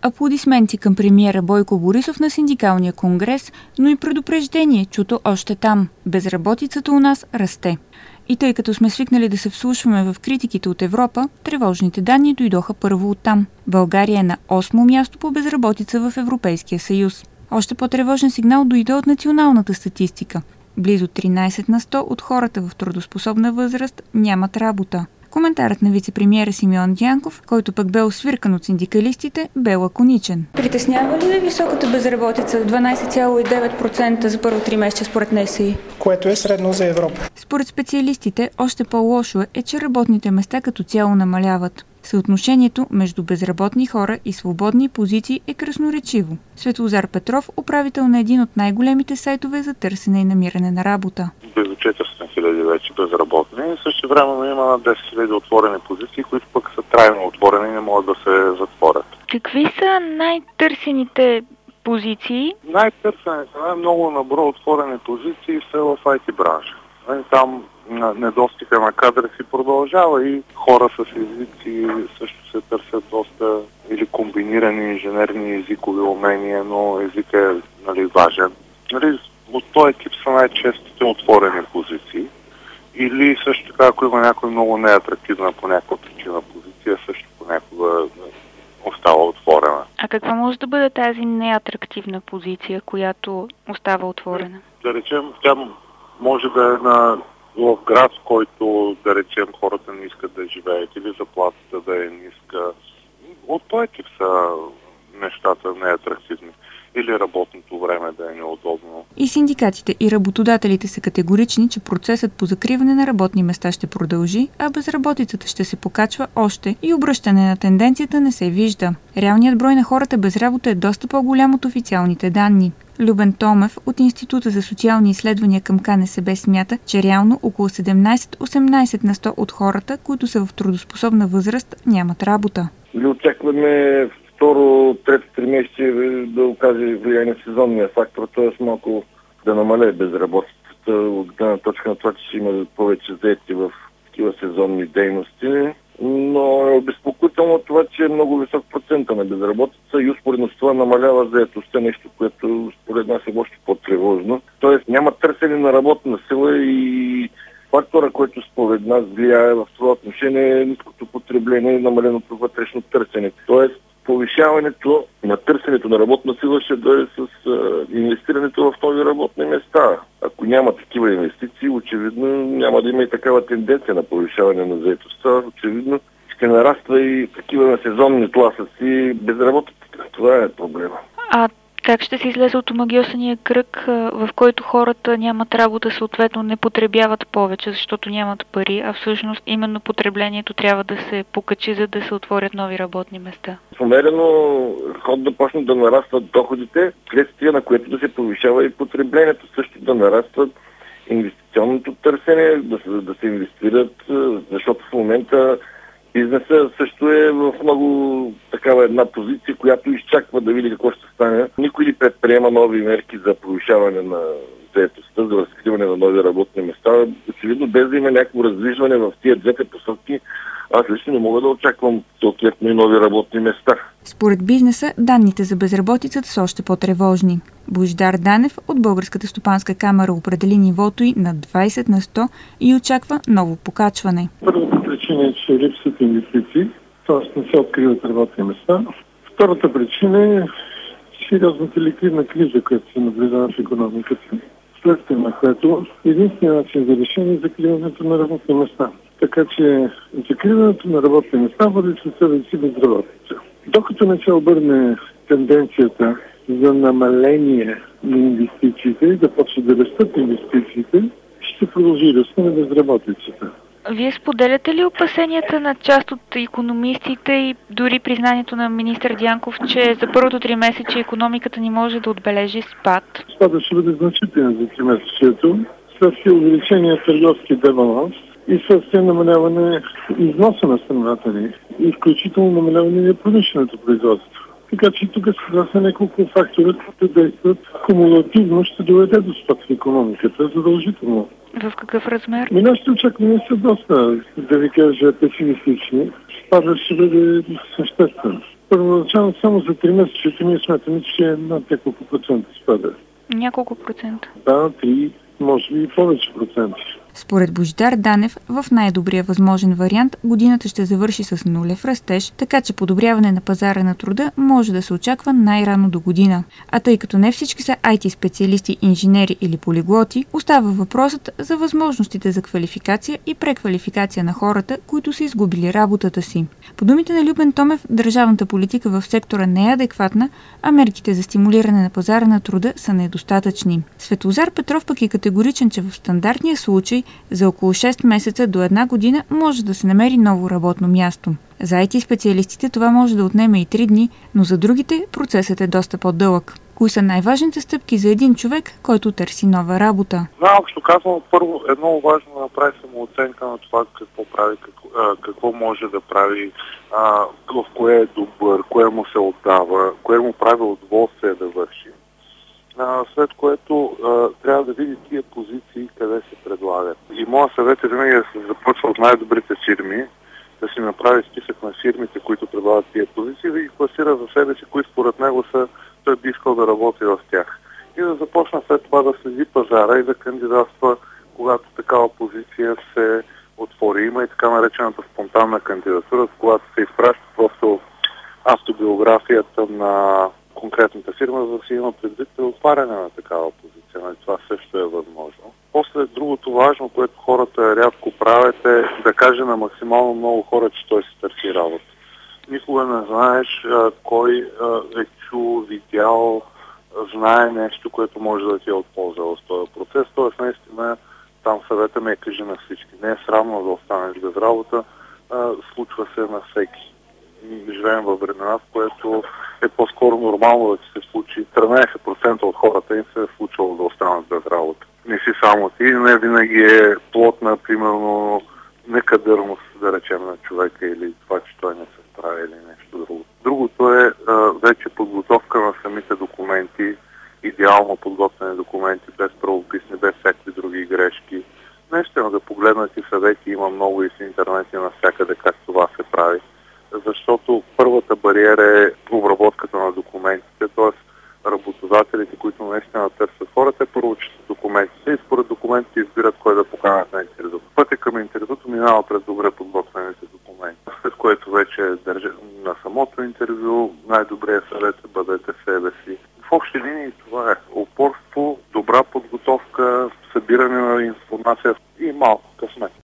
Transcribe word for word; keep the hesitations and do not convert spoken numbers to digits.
Аплодисменти към премиера Бойко Борисов на синдикалния конгрес, но и предупреждение, чуто още там. Безработицата у нас расте. И тъй като сме свикнали да се вслушваме в критиките от Европа, тревожните данни дойдоха първо оттам. България е на осмо място по безработица в Европейския съюз. Още по-тревожен сигнал дойде от националната статистика. Близо тринайсет на сто от хората в трудоспособна възраст нямат работа. Коментарът на вице-премиера Симеон Дянков, който пък бе освиркан от синдикалистите, бе лаконичен. Притеснява ли високата безработица дванайсет цяло и девет процента за първо тримесечие според НСИ? Което е средно за Европа. Според специалистите, още по-лошо е, че работните места като цяло намаляват. Съотношението между безработни хора и свободни позиции е красноречиво. Светлозар Петров, управител на един от най-големите сайтове за търсене и намиране на работа. Близо четиристотин хиляди вече безработни. Също време има на десет хиляди отворени позиции, които пък са трайно отворени и не могат да се затворят. Какви са най-търсените позиции? Най-търсените, най-много набро отворени позиции са в ай ти бранша. Там недостига на кадри си продължава и хора с езици също се търсят доста, или комбинирани инженерни езикови умения, но език е, нали, важен. Нали, от този екип са най-честите отворени позиции. Или също така, ако има някой много неатрактивна по някаква причина позиция, също понякога остава отворена. А каква може да бъде тази неатрактивна позиция, която остава отворена? Да речем, тя може да е на в град, в който, да речем, хората не искат да живеят, или заплатата да е ниска. От този тип са нещата неатрактивни. Или работното време да е неудобно. И синдикатите, и работодателите са категорични, че процесът по закриване на работни места ще продължи, а безработицата ще се покачва още и обръщане на тенденцията не се вижда. Реалният брой на хората без работа е доста по-голям от официалните данни. Любен Томев от Института за социални изследвания към ка ен ес бе смята, че реално около седемнайсет-осемнайсет на сто от хората, които са в трудоспособна възраст, нямат работа. Ние очакваме второ, трето тримесечие да окаже влияние на сезонния фактор, т.е. малко да намалее безработицата от гледна точка на това, че ще има повече заети в такива сезонни дейности. Но е обезпокоително това, че е много висок процента на безработица и успоредно с това намалява заетостта, нещо, което според нас е още по-тревожно. Тоест няма търсене на работна сила и фактора, който според нас влияе в това отношение е ниското потребление и намаленото вътрешно търсене. Тоест повишаването на търсенето на работна сила ще дойде с а, инвестирането в нови работни места. Ако няма такива инвестиции, очевидно няма да има и такава тенденция на повишаване на заетостта. Очевидно ще нараства и такива сезонни тласъци безработицата. Това е проблема. А как ще се излезе от омагьосания кръг, в който хората нямат работа, съответно не потребяват повече, защото нямат пари, а всъщност именно потреблението трябва да се покачи, за да се отворят нови работни места? В умерено ход да почнат да нарастват доходите, вследствие на което да се повишава и потреблението, също да нарастват инвестиционното търсене, да се, да се инвестират, защото в момента бизнесът също е в много такава една позиция, която изчаква да види какво ще стане. Никой ли предприема нови мерки за повишаване на заетостта, за разкриване на нови работни места. Очевидно, без да има някакво раздвижване в тия двете посоки, аз лично не мога да очаквам съответно и нови работни места. Според бизнеса, данните за безработицата са още по-тревожни. Божидар Данев от Българската стопанска камара определи нивото й на двайсет на сто и очаква ново покачване. Първата причина е, че липсват инвестиции, т.е. не се откриват работни места. Втората причина е сериозната ликвидна криза, която се наблюдава в икономиката, следствие на което единственият начин за решение е закриването на работни места. Така че закриването на работни места води със себе си безработица. Докато не се обърне тенденцията за намаление на инвестициите и да почне да растат инвестициите, ще продължи ръста на безработицата. Вие споделяте ли опасенията на част от икономистите и дори признанието на министър Дянков, че за първото тримесечие икономиката ни може да отбележи спад? Спадът ще бъде значителен за тримесечието, следствие увеличение на търговския дебаланс и следствие намаляване износа на страната ни и включително намаляване на промишленото производство. Така че тук са няколко фактора, които действат кумулативно, ще доведе до спад в икономиката, задължително. В какъв размер? И нашите очаквания са доста, да ви кажа, песимистични. Спадът ще бъде съществен. Първоначално само за три месеца ние смятаме, че е над няколко процента спада. Няколко процента. Да, три, може би и повече проценти. Според Божидар Данев, в най-добрия възможен вариант годината ще завърши с нулев растеж, така че подобряване на пазара на труда може да се очаква най-рано до година. А тъй като не всички са ай ти специалисти, инженери или полиглоти, остава въпросът за възможностите за квалификация и преквалификация на хората, които са изгубили работата си. По думите на Любен Томев, държавната политика в сектора не е адекватна, а мерките за стимулиране на пазара на труда са недостатъчни. Светозар Петров пък е категоричен, че в стандартния случай за около шест месеца до една година може да се намери ново работно място. За ай ти специалистите това може да отнеме и три дни, но за другите процесът е доста по-дълъг. Кои са най-важните стъпки за един човек, който търси нова работа? Най-общо казвам, първо е много важно да направи самооценка на това какво прави, какво, какво може да прави, а, в кое е добър, кое му се отдава, кое му прави удоволствие да върши. След което а, трябва да види тия позиции къде се предлагат. И моят съвет е винаги да се започва от най-добрите фирми, да си направи списък на фирмите, които предлагат тия позиции, да ги класира за себе си, кои според него са, той би искал да работи в тях. И да започна след това да следи пазара и да кандидатства, когато такава позиция се отвори. Има и така наречената спонтанна кандидатура, когато се изпраща просто автобиографията на конкретната фирма, за да си има предвид отваряне на такава позиция. Нали, това също е възможно. После другото важно, което хората рядко правят, е да каже на максимално много хора, че той си търси работа. Никога не знаеш а, кой а, е чул, видял, знае нещо, което може да ти е от полза в този процес. Тоест, наистина, там съвета ме е кажи на всички. Не е срамно да останеш без работа, а, случва се на всеки. Живеем във времена, в което е по-скоро нормално да ти се случи. тринайсет процента от хората им се е случвало да останат без работа. Не си само ти, не винаги е плод на, примерно, некадърност, да речем, на човека или това, че той не се справи или нещо друго. Другото е а, вече подготовка на самите документи, идеално подготвени документи, без правописни, без всякакви други грешки. Наистина да погледнат и съвети, има много и в интернет и навсякъде как това се прави. Защото първата бариера е обработката на документите, т.е. работодателите, които наистина търсят хората, първо четат документите и според документите избират кой да поканят на интервю. Пътя към интервюто минава през добре подготвените документи, след което вече държа на самото интервю. Най-добрият съвет е бъдете себе си. В общи линии това е упорство, добра подготовка, събиране на информация и малко късмет.